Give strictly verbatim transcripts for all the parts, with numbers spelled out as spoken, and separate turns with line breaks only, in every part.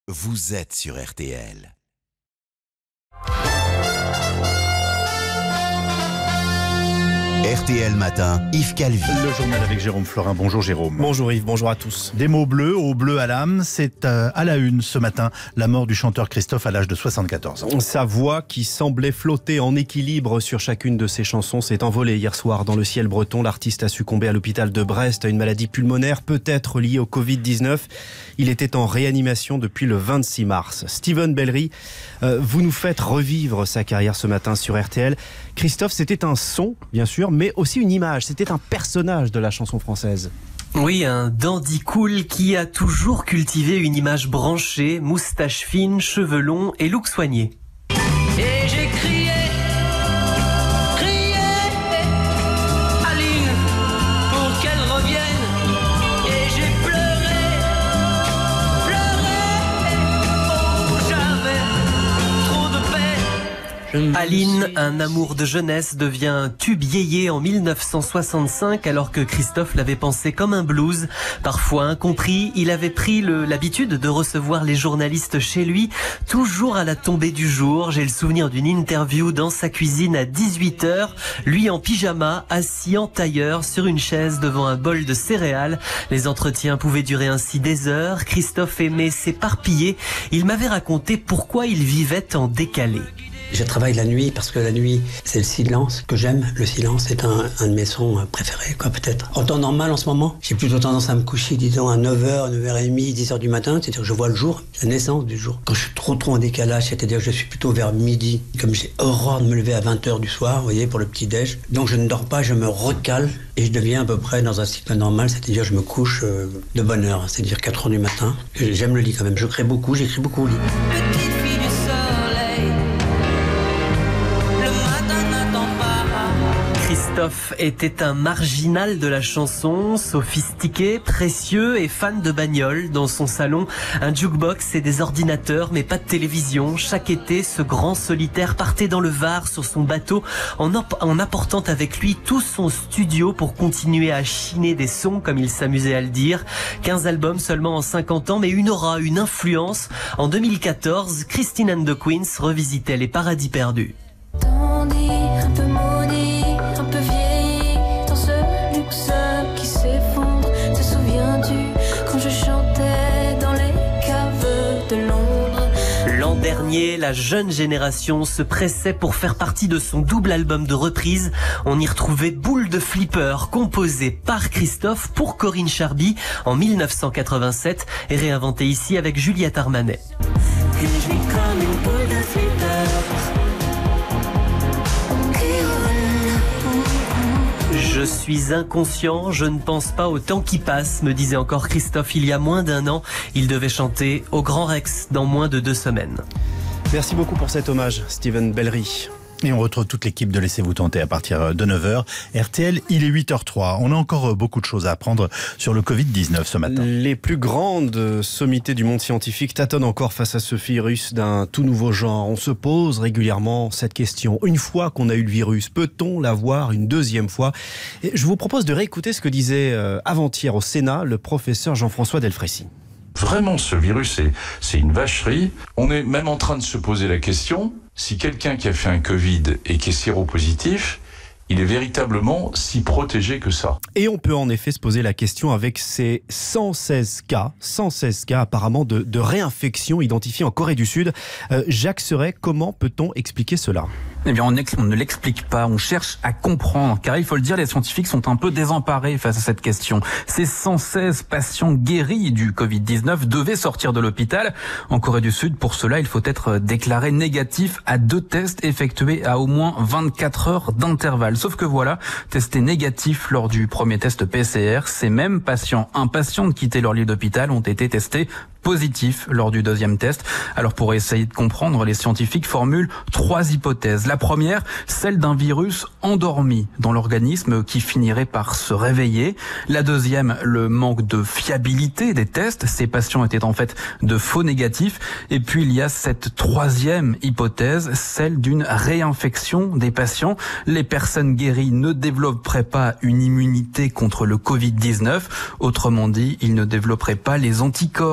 vous êtes sur R T L. R T L Matin, Yves Calvi.
Le journal avec Jérôme Florin. Bonjour Jérôme.
Bonjour Yves, bonjour à tous.
Des mots bleus, au bleu à l'âme, c'est euh, à la une ce matin, la mort du chanteur Christophe à l'âge de soixante-quatorze ans.
Sa voix qui semblait flotter en équilibre sur chacune de ses chansons s'est envolée hier soir dans le ciel breton. L'artiste a succombé à l'hôpital de Brest à une maladie pulmonaire peut-être liée au covid dix-neuf. Il était en réanimation depuis le vingt-six mars. Steven Bellery, euh, vous nous faites revivre sa carrière ce matin sur R T L. Christophe, c'était un son, bien sûr, mais aussi une image. C'était un personnage de la chanson française.
Oui, un dandy cool qui a toujours cultivé une image branchée, moustache fine, cheveux longs et look soigné.
Et j'ai crié, crié, Aline, pour qu'elle revienne. Et j'ai pleuré, pleuré, oh j'avais trop de peine.
Aline, un amour de jeunesse, devient un tube yéyé en mille neuf cent soixante-cinq alors que Christophe l'avait pensé comme un blues. Parfois incompris, il avait pris le, l'habitude de recevoir les journalistes chez lui, toujours à la tombée du jour. J'ai le souvenir d'une interview dans sa cuisine à dix-huit heures, lui en pyjama, assis en tailleur sur une chaise devant un bol de céréales. Les entretiens pouvaient durer ainsi des heures. Christophe aimait s'éparpiller. Il m'avait raconté pourquoi il vivait en décalé.
Je travaille la nuit parce que la nuit, c'est le silence que j'aime. Le silence est un, un de mes sons préférés, quoi, peut-être. En temps normal, en ce moment, j'ai plutôt tendance à me coucher, disons, à neuf heures, neuf heures trente, dix heures du matin. C'est-à-dire que je vois le jour, la naissance du jour. Quand je suis trop, trop en décalage, c'est-à-dire que je suis plutôt vers midi. Comme j'ai horreur de me lever à vingt heures du soir, vous voyez, pour le petit-déj. Donc je ne dors pas, je me recale et je deviens à peu près dans un cycle normal. C'est-à-dire que je me couche euh, de bonne heure, c'est-à-dire quatre heures du matin. J'aime le lit quand même. Je crée beaucoup, j'écris beaucoup au lit.
Petite fille du soleil, le matin n'attend pas.
Christophe était un marginal de la chanson, sophistiqué, précieux et fan de bagnoles. Dans son salon, un jukebox et des ordinateurs, mais pas de télévision. Chaque été, ce grand solitaire partait dans le Var sur son bateau en, op- en apportant avec lui tout son studio pour continuer à chiner des sons, comme il s'amusait à le dire. quinze albums seulement en cinquante ans, mais une aura, une influence. En deux mille quatorze, Christine and the Queens revisitait Les Paradis Perdus.
Dandy, un peu maudit, un peu vieilli, dans ce luxe qui s'effondre. Te souviens-tu quand je chantais dans les caves de Londres?
L'an dernier, la jeune génération se pressait pour faire partie de son double album de reprise. On y retrouvait Boule de Flipper, composé par Christophe pour Corinne Charby en mille neuf cent quatre-vingt-sept et réinventé ici avec Juliette Armanet.
Et je vis comme une boule de flipper qui roule.
Je suis inconscient, je ne pense pas au temps qui passe, me disait encore Christophe il y a moins d'un an. Il devait chanter au Grand Rex dans moins de deux semaines.
Merci beaucoup pour cet hommage, Steven Bellery.
Et on retrouve toute l'équipe de Laissez-vous tenter à partir de neuf heures. R T L, il est huit heures trois. On a encore beaucoup de choses à apprendre sur le covid dix-neuf ce matin.
Les plus grandes sommités du monde scientifique tâtonnent encore face à ce virus d'un tout nouveau genre. On se pose régulièrement cette question. Une fois qu'on a eu le virus, peut-on l'avoir une deuxième fois? Et je vous propose de réécouter ce que disait euh, avant-hier au Sénat le professeur Jean-François Delfrécy.
Vraiment, ce virus, c'est, c'est une vacherie. On est même en train de se poser la question, si quelqu'un qui a fait un Covid et qui est séropositif, il est véritablement si protégé que ça.
Et on peut en effet se poser la question avec ces cent seize cas, cent seize cas apparemment de, de réinfection identifiés en Corée du Sud. Euh, Jacques Serret, comment peut-on expliquer cela ?
Eh bien, on, ex- on ne l'explique pas, on cherche à comprendre, car il faut le dire, les scientifiques sont un peu désemparés face à cette question. Ces cent seize patients guéris du covid dix-neuf devaient sortir de l'hôpital. En Corée du Sud, pour cela, il faut être déclaré négatif à deux tests effectués à au moins vingt-quatre heures d'intervalle. Sauf que voilà, testés négatifs lors du premier test P C R, ces mêmes patients impatients de quitter leur lit d'hôpital ont été testés positif lors du deuxième test. Alors pour essayer de comprendre, les scientifiques formulent trois hypothèses. La première, celle d'un virus endormi dans l'organisme qui finirait par se réveiller. La deuxième, le manque de fiabilité des tests. Ces patients étaient en fait de faux négatifs. Et puis il y a cette troisième hypothèse, celle d'une réinfection des patients. Les personnes guéries ne développeraient pas une immunité contre le covid dix-neuf. Autrement dit, ils ne développeraient pas les anticorps nécessaires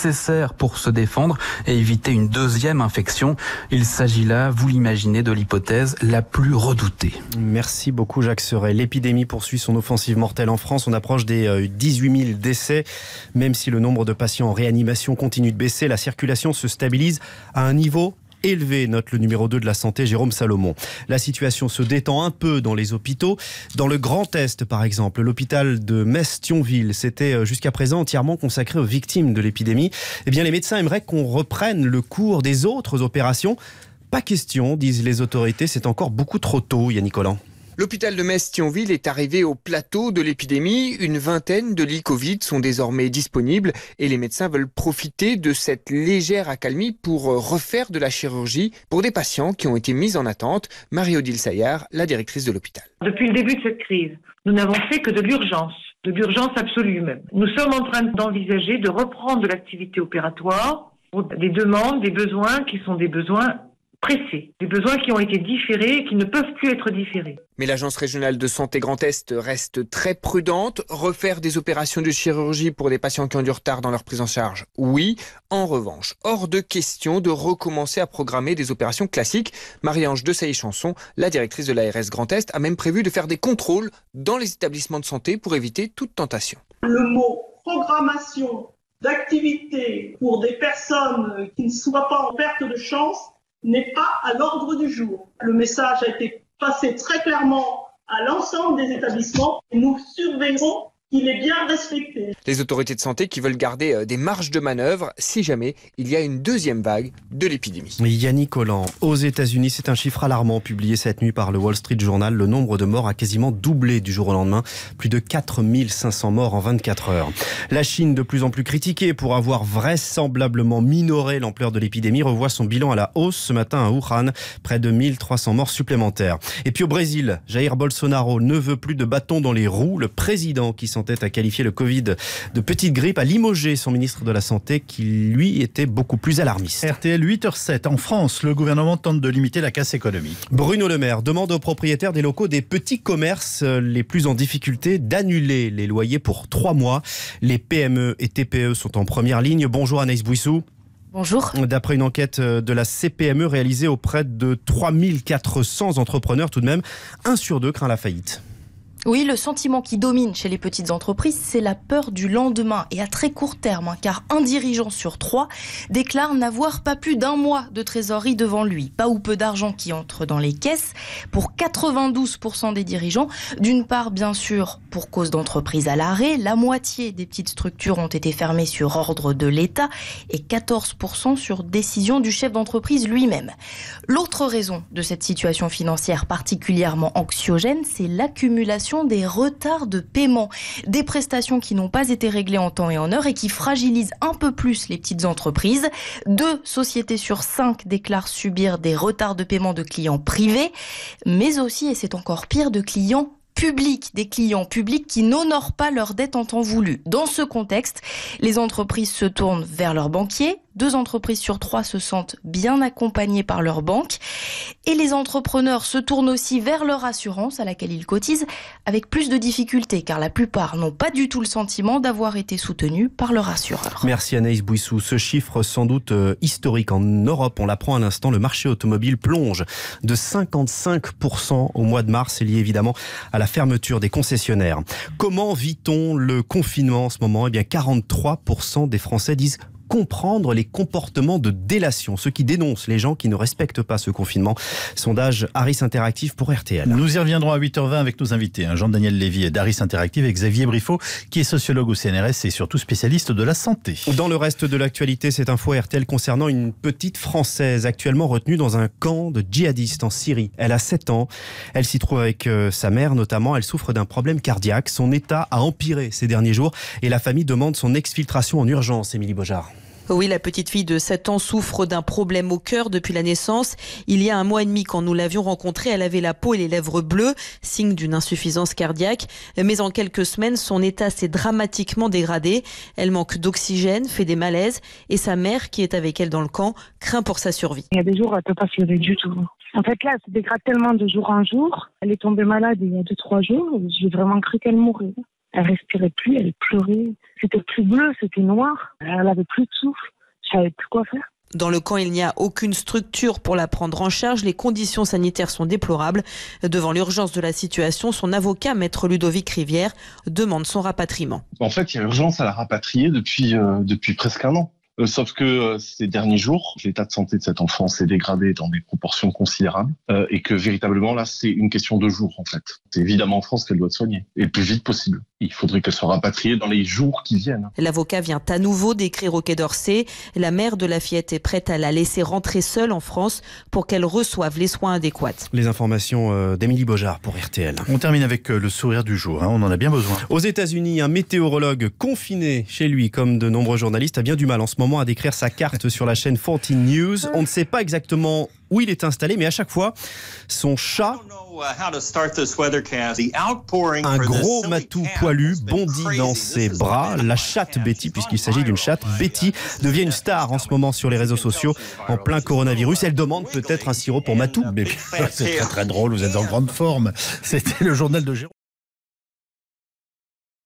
nécessaires pour se défendre et éviter une deuxième infection. Il s'agit là, vous l'imaginez, de l'hypothèse la plus redoutée.
Merci beaucoup Jacques Serret. L'épidémie poursuit son offensive mortelle en France. On approche des dix-huit mille décès. Même si le nombre de patients en réanimation continue de baisser, la circulation se stabilise à un niveau élevé, note le numéro deux de la santé, Jérôme Salomon. La situation se détend un peu dans les hôpitaux. Dans le Grand Est, par exemple, l'hôpital de Metz-Thionville, c'était jusqu'à présent entièrement consacré aux victimes de l'épidémie. Eh bien, les médecins aimeraient qu'on reprenne le cours des autres opérations. Pas question, disent les autorités, c'est encore beaucoup trop tôt, Yannick Collant.
L'hôpital de Metz-Thionville est arrivé au plateau de l'épidémie. Une vingtaine de lits Covid sont désormais disponibles et les médecins veulent profiter de cette légère accalmie pour refaire de la chirurgie pour des patients qui ont été mis en attente. Marie-Odile Saillard, la directrice de l'hôpital.
Depuis le début de cette crise, nous n'avons fait que de l'urgence, de l'urgence absolue même. Nous sommes en train d'envisager de reprendre de l'activité opératoire pour des demandes, des besoins qui sont des besoins pressés, des besoins qui ont été différés et qui ne peuvent plus être différés.
Mais l'Agence régionale de santé Grand Est reste très prudente. Refaire des opérations de chirurgie pour des patients qui ont du retard dans leur prise en charge, oui. En revanche, hors de question de recommencer à programmer des opérations classiques. Marie-Ange de Sailly-Chanson, la directrice de l'A R S Grand Est, a même prévu de faire des contrôles dans les établissements de santé pour éviter toute tentation.
Le mot programmation d'activité pour des personnes qui ne soient pas en perte de chance n'est pas à l'ordre du jour. Le message a été passé très clairement à l'ensemble des établissements et nous surveillerons qu'il est bien respecté.
Les autorités de santé qui veulent garder des marges de manœuvre si jamais il y a une deuxième vague de l'épidémie.
Yannick Collant, aux États-Unis, c'est un chiffre alarmant publié cette nuit par le Wall Street Journal. Le nombre de morts a quasiment doublé du jour au lendemain. Plus de quatre mille cinq cents morts en vingt-quatre heures. La Chine, de plus en plus critiquée pour avoir vraisemblablement minoré l'ampleur de l'épidémie, revoit son bilan à la hausse ce matin à Wuhan. Près de mille trois cents morts supplémentaires. Et puis au Brésil, Jair Bolsonaro ne veut plus de bâton dans les roues. Le président qui s'en à qualifier le Covid de petite grippe, a limogé son ministre de la Santé qui, lui, était beaucoup plus alarmiste.
R T L huit heures sept. En France, le gouvernement tente de limiter la casse économique.
Bruno Le Maire demande aux propriétaires des locaux des petits commerces les plus en difficulté d'annuler les loyers pour trois mois. Les P M E et T P E sont en première ligne. Bonjour Anaïs Bouissou.
Bonjour.
D'après une enquête de la C P M E réalisée auprès de trois mille quatre cents entrepreneurs, tout de même, un sur deux craint la faillite.
Oui, le sentiment qui domine chez les petites entreprises, c'est la peur du lendemain et à très court terme, hein, car un dirigeant sur trois déclare n'avoir pas plus d'un mois de trésorerie devant lui. Pas ou peu d'argent qui entre dans les caisses pour quatre-vingt-douze pour cent des dirigeants. D'une part, bien sûr, pour cause d'entreprise à l'arrêt, la moitié des petites structures ont été fermées sur ordre de l'État et quatorze pour cent sur décision du chef d'entreprise lui-même. L'autre raison de cette situation financière particulièrement anxiogène, c'est l'accumulation des retards de paiement, des prestations qui n'ont pas été réglées en temps et en heure et qui fragilisent un peu plus les petites entreprises. Deux sociétés sur cinq déclarent subir des retards de paiement de clients privés, mais aussi, et c'est encore pire, de clients publics, des clients publics qui n'honorent pas leurs dettes en temps voulu. Dans ce contexte, les entreprises se tournent vers leurs banquiers. Deux entreprises sur trois se sentent bien accompagnées par leur banque. Et les entrepreneurs se tournent aussi vers leur assurance à laquelle ils cotisent avec plus de difficultés car la plupart n'ont pas du tout le sentiment d'avoir été soutenus par leur assureur.
Merci Anaïs Bouissou. Ce chiffre sans doute euh, historique en Europe, on l'apprend à l'instant, le marché automobile plonge de cinquante-cinq pour cent au mois de mars. C'est lié évidemment à la fermeture des concessionnaires. Comment vit-on le confinement en ce moment ? Eh bien quarante-trois pour cent des Français disent comprendre les comportements de délation, ceux qui dénoncent les gens qui ne respectent pas ce confinement. Sondage Harris Interactive pour R T L.
Nous y reviendrons à huit heures vingt avec nos invités, hein, Jean-Daniel Lévy d'Harris Interactive et Xavier Briffaut, qui est sociologue au C N R S et surtout spécialiste de la santé.
Dans le reste de l'actualité, cette info R T L concernant une petite Française actuellement retenue dans un camp de djihadistes en Syrie. Elle a sept ans, elle s'y trouve avec euh, sa mère notamment, elle souffre d'un problème cardiaque. Son état a empiré ces derniers jours et la famille demande son exfiltration en urgence, Émilie Beaujard.
Oui, la petite fille de sept ans souffre d'un problème au cœur depuis la naissance. Il y a un mois et demi, quand nous l'avions rencontrée, elle avait la peau et les lèvres bleues, signe d'une insuffisance cardiaque. Mais en quelques semaines, son état s'est dramatiquement dégradé. Elle manque d'oxygène, fait des malaises et sa mère, qui est avec elle dans le camp, craint pour sa survie.
Il y a des jours où elle ne peut pas se lever du tout. En fait, là, elle se dégrade tellement de jour en jour. Elle est tombée malade il y a deux, trois jours. J'ai vraiment cru qu'elle mourrait. Elle respirait plus, elle pleurait. C'était plus bleu, c'était noir. Elle avait plus de souffle. Je savais plus quoi faire.
Dans le camp, il n'y a aucune structure pour la prendre en charge. Les conditions sanitaires sont déplorables. Devant l'urgence de la situation, son avocat, maître Ludovic Rivière, demande son rapatriement.
En fait, il y a urgence à la rapatrier depuis, euh, depuis presque un an. Euh, sauf que euh, ces derniers jours, l'état de santé de cet enfant s'est dégradé dans des proportions considérables euh, et que véritablement là, c'est une question de jours en fait. C'est évidemment en France qu'elle doit être soignée et le plus vite possible. Il faudrait qu'elle soit rapatriée dans les jours qui viennent.
L'avocat vient à nouveau d'écrire au Quai d'Orsay. La mère de la fillette est prête à la laisser rentrer seule en France pour qu'elle reçoive les soins adéquats.
Les informations d'Émilie Beaujard pour R T L.
On termine avec le sourire du jour, hein, on en a bien besoin.
Aux États-Unis, un météorologue confiné chez lui, comme de nombreux journalistes, a bien du mal en ce moment à décrire sa carte sur la chaîne quatorze News. On ne sait pas exactement où il est installé, mais à chaque fois, son chat, un gros matou poilu, bondit dans ses bras. La chatte Betty, puisqu'il s'agit d'une chatte, Betty devient une star en ce moment sur les réseaux sociaux en plein coronavirus. Elle demande peut-être un sirop pour matou.
C'est très très drôle, vous êtes en grande forme. C'était le journal de Jérôme.